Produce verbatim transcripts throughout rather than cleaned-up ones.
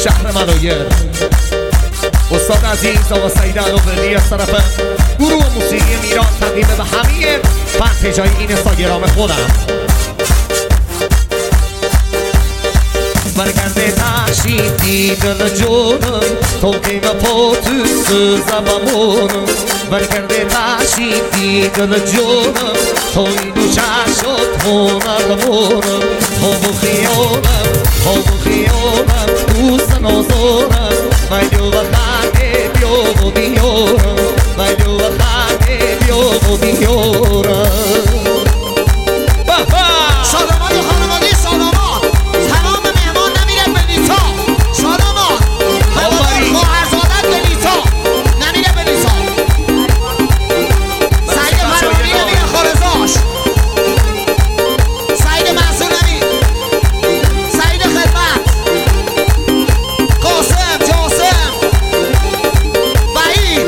شهر ملایر استاد عزیز آقا سعید علوی از طرف گروه موسیقی میران تقدیم به همه فنتجای این اینستاگرام خودم. برگرده تشریفی دل جونم تو که وفا تو زبانم برگرده تشریفی دل جونم تو این دو چشات هنرمونم خواب و خیالم خواب و خیالم دوست نازارم ویدیو و خنده بیا و بیارم ویدیو و خنده بیا و بیارم. سلامات خانواده سلامات تمام مهمان نمیره بلیتا سلامات خواهرزادت بلیتا نمیره بلیتا سعید فرمانی نمیره خارزاش سعید منصور نمیر سعید خدمت قاسم جاسم وحید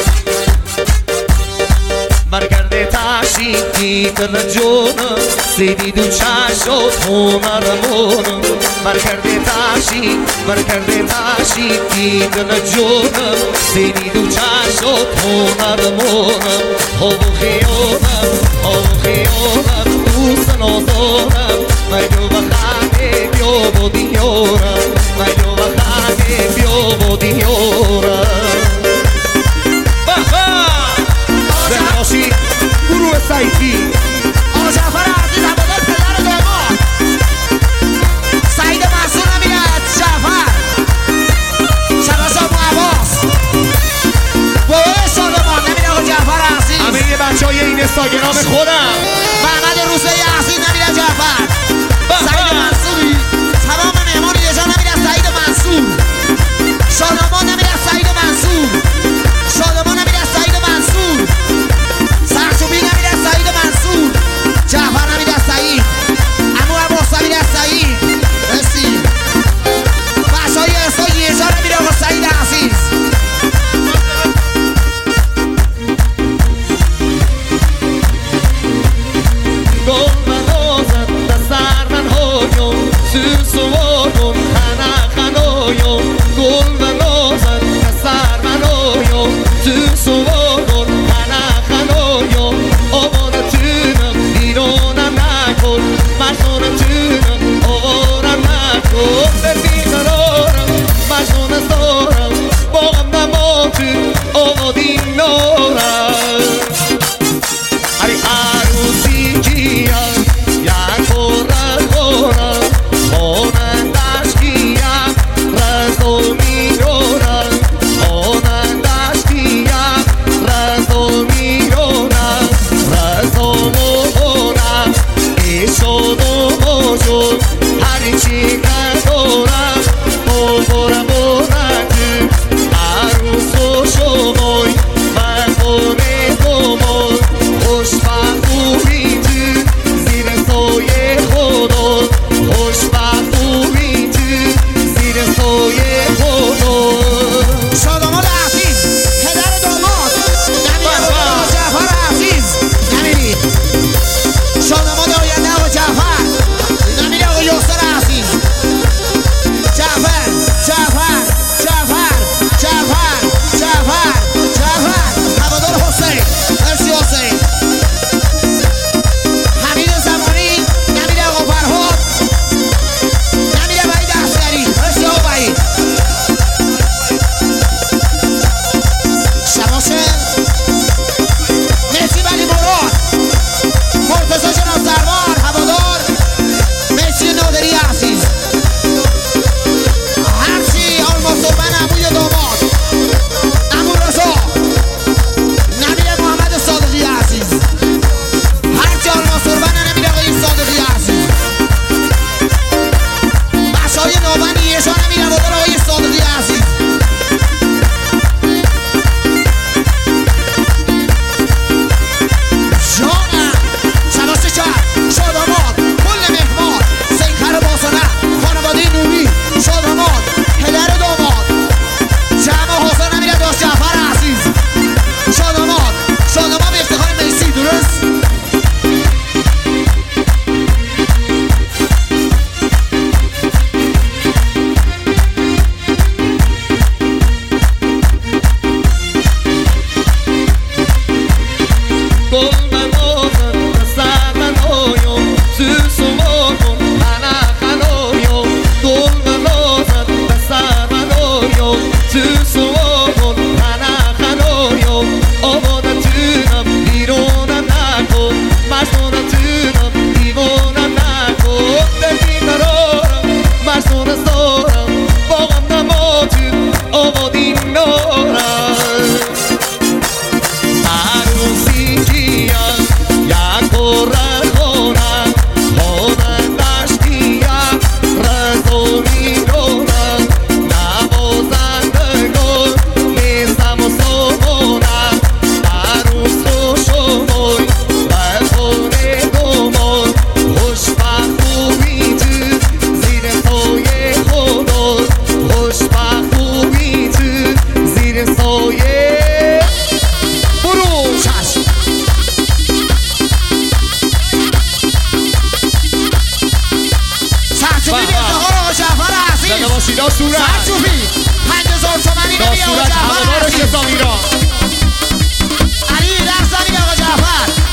برگرده تشریفی دل جونم سیدی دو چشات هنرمونم برگرده تشریف برگرده تشریفی دل جونم سیدی دو چشات هنرمونم خواب و خیالم خواب و خیالم دوست نازارم ویدیو و خنده بیا و بیارم ویدیو و خنده بیا و بیارم. بهراشی گروه سعیدی آقا جعفر عزیز همادر پدر داماد سعید منصور نمیرد جعفر شباز ابو عباس بابای سالمان نمیره آقا جعفر عزیز همه یه بچه های این اینستاگرام خودم محمد روزه عزیز نمیره جعفر سعید منصوری تمام مهمان یه جا نمیره سعید منصور شادمان نمیره سعید منصور شادمان نمیره سعید منصور سرچوبی نمیره سعید منصور جعفر نمیره سعید امو عباس نمیره سعید رسی بچه های احسا یه جا نمیره آقا سعید عزیز جمشیدا صورت سعد صوفی